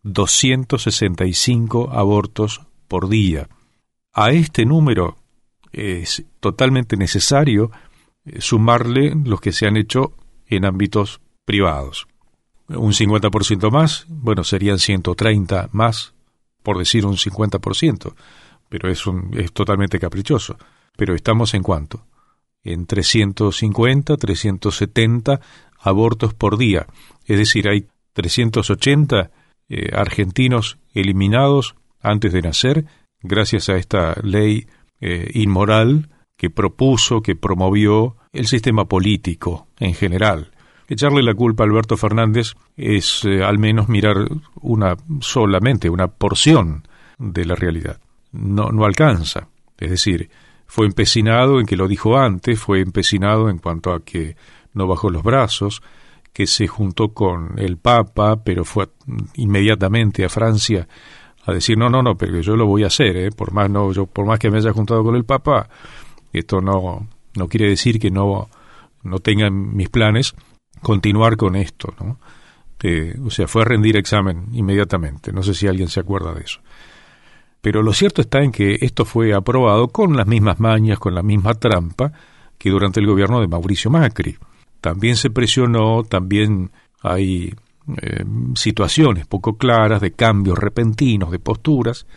265 abortos por día. A este número es totalmente necesario sumarle los que se han hecho en ámbitos privados. Un 50% más, bueno, serían 130 más, por decir un 50%, pero es totalmente caprichoso. Pero estamos en ¿cuánto? En 350, 370 abortos por día. Es decir, hay 380 argentinos eliminados antes de nacer gracias a esta ley inmoral que propuso, que promovió el sistema político en general. Echarle la culpa a Alberto Fernández es al menos mirar solamente una porción de la realidad. No alcanza. Es decir, fue empecinado en que lo dijo antes, fue empecinado en cuanto a que no bajó los brazos, que se juntó con el Papa, pero fue inmediatamente a Francia a decir no, pero yo lo voy a hacer, por más que me haya juntado con el Papa, esto no quiere decir que no tenga mis planes continuar con esto, ¿no? O sea, fue a rendir examen inmediatamente. No sé si alguien se acuerda de eso. Pero lo cierto está en que esto fue aprobado con las mismas mañas, con la misma trampa que durante el gobierno de Mauricio Macri. También se presionó, también hay situaciones poco claras de cambios repentinos de posturas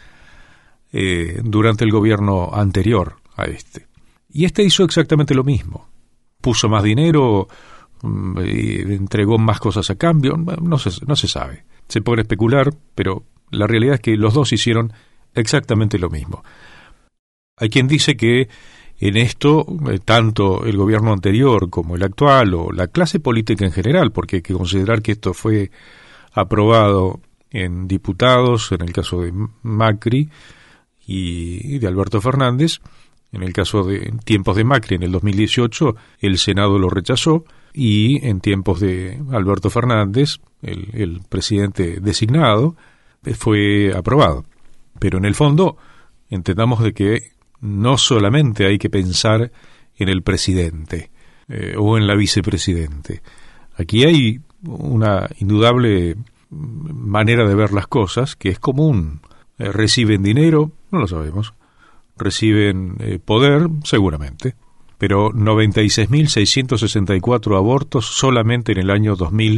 durante el gobierno anterior a este. Y este hizo exactamente lo mismo. Puso más dinero, entregó más cosas a cambio, no se sabe. Se puede especular, pero la realidad es que los dos hicieron exactamente lo mismo. Hay quien dice que en esto, tanto el gobierno anterior como el actual, o la clase política en general, porque hay que considerar que esto fue aprobado en diputados, en el caso de Macri y de Alberto Fernández. En el caso de tiempos de Macri, en el 2018, el Senado lo rechazó, y en tiempos de Alberto Fernández, el presidente designado, fue aprobado. Pero en el fondo, entendamos de que no solamente hay que pensar en el presidente o en la vicepresidente. Aquí hay una indudable manera de ver las cosas que es común. ¿Reciben dinero? No lo sabemos. ¿Reciben poder? Seguramente. Pero 96.664 abortos solamente en el año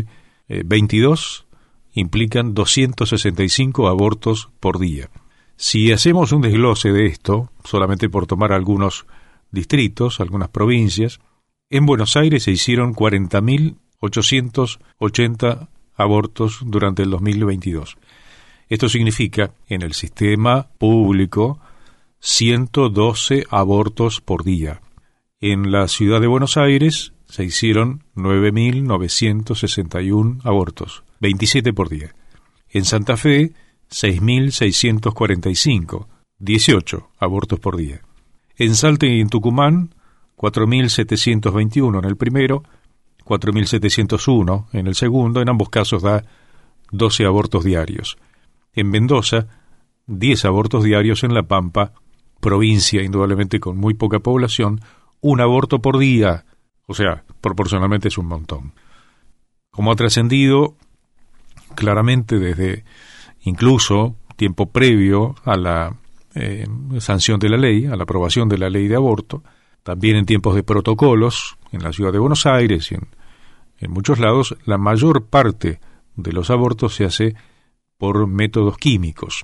2022 implican 265 abortos por día. Si hacemos un desglose de esto, solamente por tomar algunos distritos, algunas provincias, en Buenos Aires se hicieron 40.880 abortos durante el 2022. Esto significa, en el sistema público, 112 abortos por día. En la ciudad de Buenos Aires se hicieron 9.961 abortos, 27 por día. En Santa Fe, 6.645, 18 abortos por día. En Salta y en Tucumán, 4.721 en el primero, 4.701 en el segundo, en ambos casos da 12 abortos diarios. En Mendoza, 10 abortos diarios. En La Pampa, provincia indudablemente con muy poca población, un aborto por día, o sea, proporcionalmente es un montón. Como ha trascendido claramente desde incluso tiempo previo a la sanción de la ley, a la aprobación de la ley de aborto, también en tiempos de protocolos, en la ciudad de Buenos Aires y en muchos lados, la mayor parte de los abortos se hace por métodos químicos.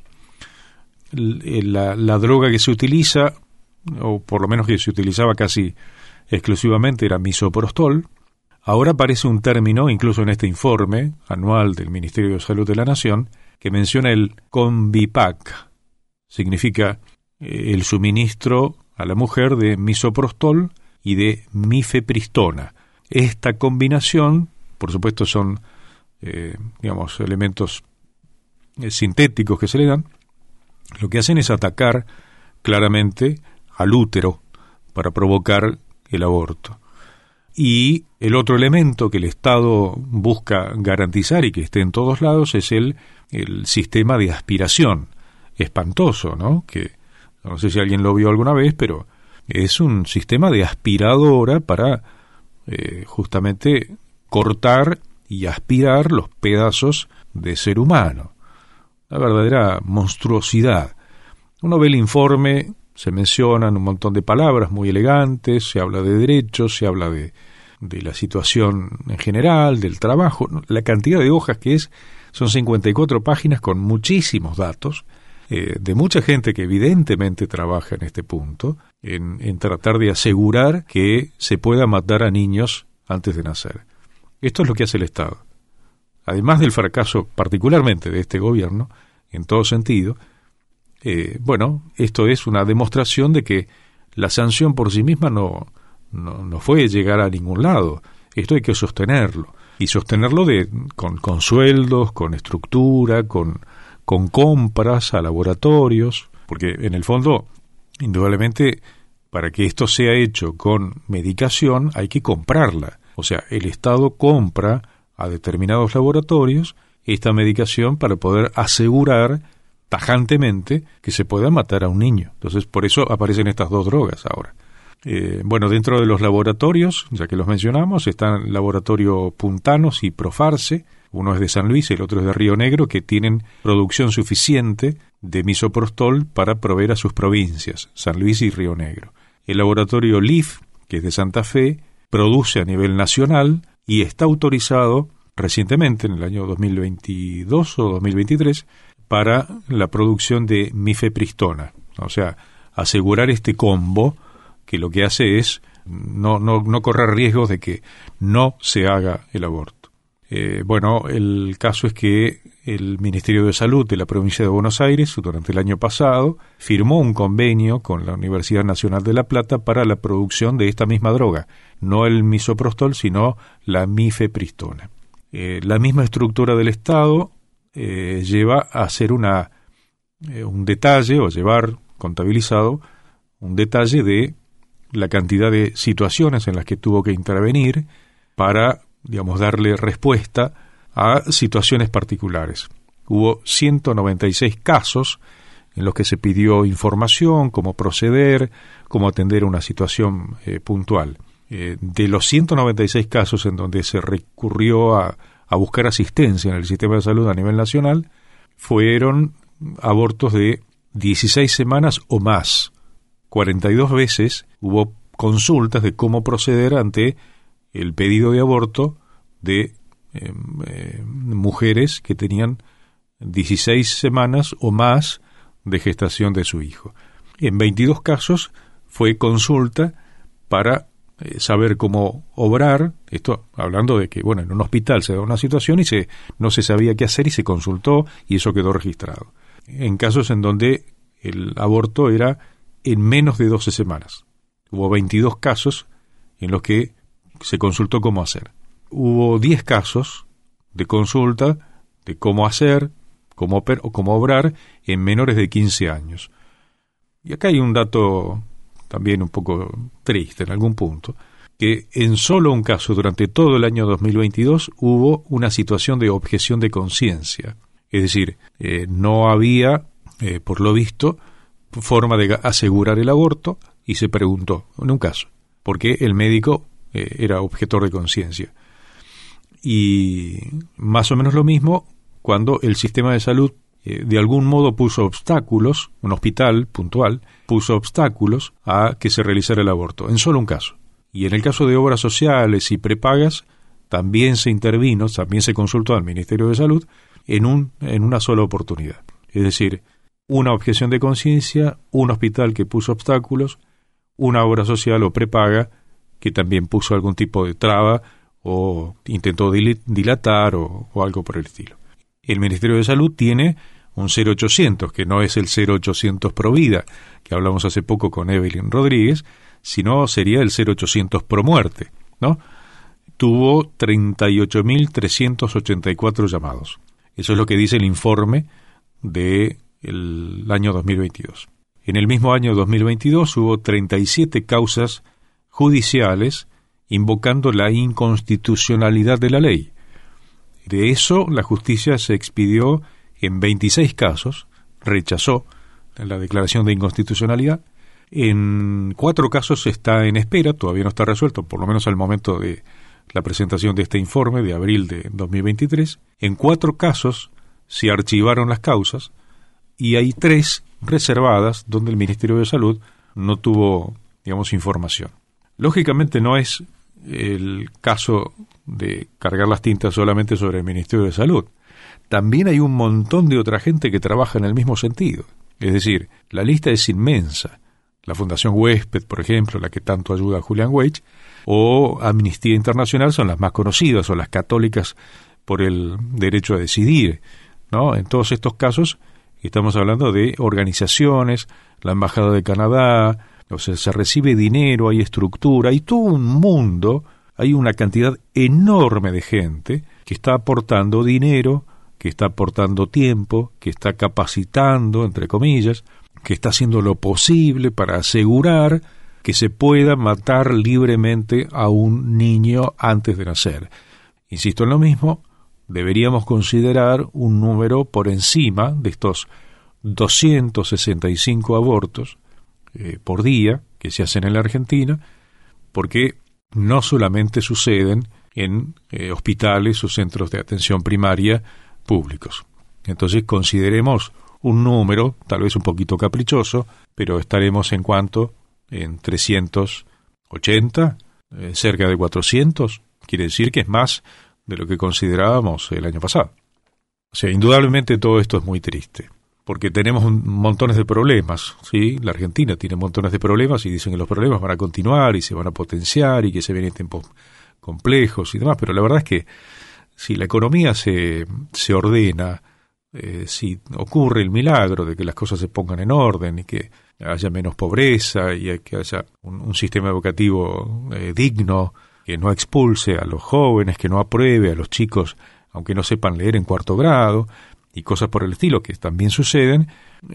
La droga que se utiliza, o por lo menos que se utilizaba casi exclusivamente, era misoprostol. Ahora aparece un término, incluso en este informe anual del Ministerio de Salud de la Nación, que menciona el Convipac. Significa el suministro a la mujer de misoprostol y de mifepristona. Esta combinación, por supuesto, son elementos sintéticos que se le dan. Lo que hacen es atacar claramente al útero para provocar el aborto. Y el otro elemento que el Estado busca garantizar y que esté en todos lados es el sistema de aspiración. Espantoso, ¿no? Que no sé si alguien lo vio alguna vez, pero es un sistema de aspiradora para justamente cortar y aspirar los pedazos de ser humano. Una verdadera monstruosidad. Uno ve el informe, se mencionan un montón de palabras muy elegantes, se habla de derechos, se habla de la situación en general, del trabajo. La cantidad de hojas que son 54 páginas con muchísimos datos, de mucha gente que evidentemente trabaja en este punto, en tratar de asegurar que se pueda matar a niños antes de nacer. Esto es lo que hace el Estado. Además del fracaso particularmente de este gobierno, en todo sentido, esto es una demostración de que la sanción por sí misma no fue llegar a ningún lado. Esto hay que sostenerlo. Y sostenerlo con sueldos, con estructura, con compras a laboratorios, porque en el fondo, indudablemente, para que esto sea hecho con medicación hay que comprarla. O sea, el Estado compra a determinados laboratorios esta medicación para poder asegurar tajantemente que se pueda matar a un niño. Entonces, por eso aparecen estas dos drogas ahora. Dentro de los laboratorios, ya que los mencionamos, están el laboratorio Puntanos y Profarse. Uno es de San Luis, el otro es de Río Negro, que tienen producción suficiente de misoprostol para proveer a sus provincias, San Luis y Río Negro. El laboratorio LIF, que es de Santa Fe, produce a nivel nacional y está autorizado recientemente, en el año 2022 o 2023, para la producción de mifepristona. O sea, asegurar este combo que lo que hace es no correr riesgos de que no se haga el aborto. El caso es que el Ministerio de Salud de la provincia de Buenos Aires, durante el año pasado, firmó un convenio con la Universidad Nacional de La Plata para la producción de esta misma droga, no el misoprostol, sino la mifepristona. La misma estructura del Estado lleva a hacer un detalle, o llevar contabilizado un detalle de la cantidad de situaciones en las que tuvo que intervenir para, darle respuesta a situaciones particulares. Hubo 196 casos en los que se pidió información, cómo proceder, cómo atender una situación puntual. De los 196 casos en donde se recurrió a buscar asistencia en el sistema de salud a nivel nacional, fueron abortos de 16 semanas o más. 42 veces hubo consultas de cómo proceder ante el pedido de aborto de mujeres que tenían 16 semanas o más de gestación de su hijo. En 22 casos fue consulta para saber cómo obrar, esto hablando de que, en un hospital se da una situación y no se sabía qué hacer y se consultó y eso quedó registrado. En casos en donde el aborto era en menos de 12 semanas. Hubo 22 casos en los que se consultó cómo hacer. Hubo 10 casos de consulta de cómo hacer, cómo obrar en menores de 15 años. Y acá hay un dato también un poco triste en algún punto, que en solo un caso durante todo el año 2022 hubo una situación de objeción de conciencia. Es decir, no había, por lo visto, forma de asegurar el aborto y se preguntó, en un caso, por qué el médico era objetor de conciencia. Y más o menos lo mismo cuando el sistema de salud de algún modo puso obstáculos, un hospital puntual, puso obstáculos a que se realizara el aborto, en solo un caso. Y en el caso de obras sociales y prepagas, también se intervino, también se consultó al Ministerio de Salud en una sola oportunidad. Es decir, una objeción de conciencia, un hospital que puso obstáculos, una obra social o prepaga que también puso algún tipo de traba o intentó dilatar o algo por el estilo. El Ministerio de Salud tiene un 0800, que no es el 0800 Provida, que hablamos hace poco con Evelyn Rodríguez, sino sería el 0800 Promuerte, ¿no? Tuvo 38.384 llamados. Eso es lo que dice el informe del año 2022. En el mismo año 2022 hubo 37 causas judiciales invocando la inconstitucionalidad de la ley. De eso, la justicia se expidió en 26 casos, rechazó la declaración de inconstitucionalidad. En 4 casos está en espera, todavía no está resuelto, por lo menos al momento de la presentación de este informe de abril de 2023, en 4 casos se archivaron las causas y hay 3 reservadas donde el Ministerio de Salud no tuvo, digamos, información. Lógicamente no es el caso de cargar las tintas solamente sobre el Ministerio de Salud. También hay un montón de otra gente que trabaja en el mismo sentido. Es decir, la lista es inmensa. La Fundación Huésped, por ejemplo, la que tanto ayuda a Julian Weich, o Amnistía Internacional son las más conocidas, o las católicas por el derecho a decidir, ¿no? En todos estos casos estamos hablando de organizaciones, la Embajada de Canadá, o sea, se recibe dinero, hay estructura, hay todo un mundo, hay una cantidad enorme de gente que está aportando dinero, que está aportando tiempo, que está capacitando, entre comillas, que está haciendo lo posible para asegurar que se pueda matar libremente a un niño antes de nacer. Insisto en lo mismo, deberíamos considerar un número por encima de estos 265 abortos por día que se hacen en la Argentina, porque no solamente suceden en hospitales o centros de atención primaria públicos. Entonces consideremos un número, tal vez un poquito caprichoso, pero estaremos en 380, cerca de 400, quiere decir que es más de lo que considerábamos el año pasado. O sea, indudablemente todo esto es muy triste, porque tenemos montones de problemas, ¿sí? La Argentina tiene montones de problemas y dicen que los problemas van a continuar y se van a potenciar y que se vienen tiempos complejos y demás, pero la verdad es que si la economía se ordena, si ocurre el milagro de que las cosas se pongan en orden y que haya menos pobreza y que haya un sistema educativo digno, que no expulse a los jóvenes, que no apruebe a los chicos aunque no sepan leer en 4º grado y cosas por el estilo que también suceden,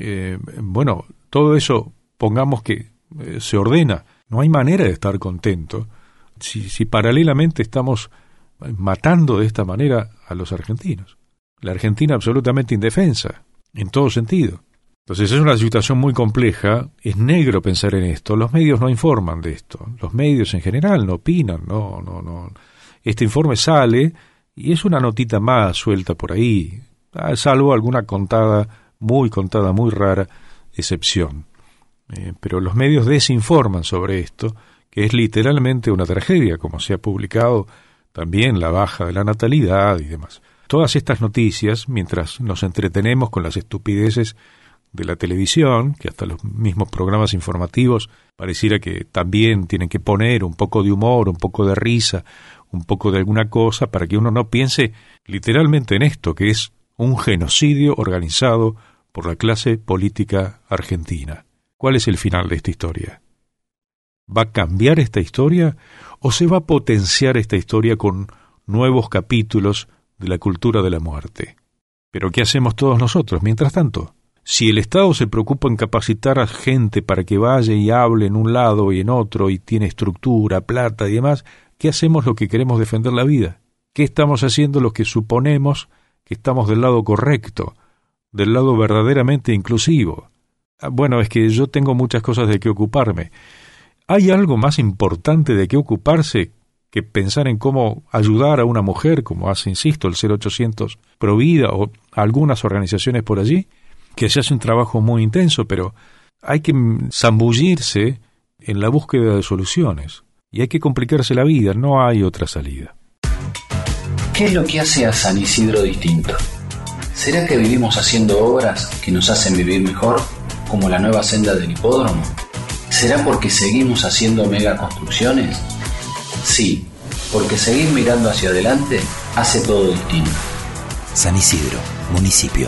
bueno, todo eso pongamos que se ordena. No hay manera de estar contento si paralelamente estamos matando de esta manera a los argentinos. La Argentina absolutamente indefensa, en todo sentido. Entonces es una situación muy compleja, es negro pensar en esto, los medios no informan de esto, los medios en general no opinan, no. Este informe sale y es una notita más suelta por ahí, salvo alguna muy rara excepción. Pero los medios desinforman sobre esto, que es literalmente una tragedia, como se ha publicado también la baja de la natalidad y demás. Todas estas noticias, mientras nos entretenemos con las estupideces de la televisión, que hasta los mismos programas informativos pareciera que también tienen que poner un poco de humor, un poco de risa, un poco de alguna cosa, para que uno no piense literalmente en esto, que es un genocidio organizado por la clase política argentina. ¿Cuál es el final de esta historia? ¿Va a cambiar esta historia o se va a potenciar esta historia con nuevos capítulos de la cultura de la muerte? ¿Pero qué hacemos todos nosotros mientras tanto? Si el Estado se preocupa en capacitar a gente para que vaya y hable en un lado y en otro y tiene estructura, plata y demás, ¿qué hacemos los que queremos defender la vida? ¿Qué estamos haciendo los que suponemos que estamos del lado correcto, del lado verdaderamente inclusivo? Bueno, es que yo tengo muchas cosas de qué ocuparme. ¿Hay algo más importante de qué ocuparse que pensar en cómo ayudar a una mujer, como hace, insisto, el 0800 Provida o algunas organizaciones por allí, que se hace un trabajo muy intenso, pero hay que zambullirse en la búsqueda de soluciones y hay que complicarse la vida, no hay otra salida. ¿Qué es lo que hace a San Isidro distinto? ¿Será que vivimos haciendo obras que nos hacen vivir mejor, como la nueva senda del hipódromo? ¿Será porque seguimos haciendo megaconstrucciones? Sí, porque seguir mirando hacia adelante hace todo distinto. San Isidro, municipio.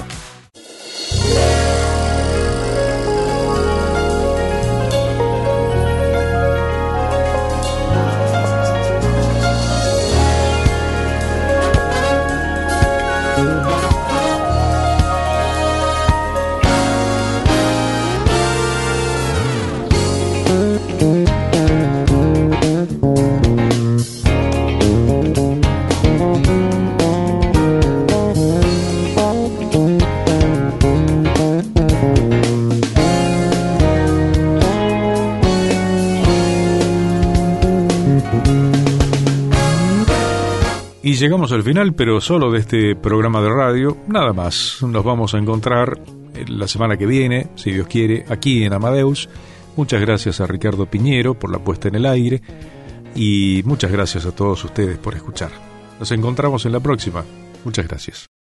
Y llegamos al final, pero solo de este programa de radio, nada más. Nos vamos a encontrar la semana que viene, si Dios quiere, aquí en Amadeus. Muchas gracias a Ricardo Piñero por la puesta en el aire y muchas gracias a todos ustedes por escuchar. Nos encontramos en la próxima. Muchas gracias.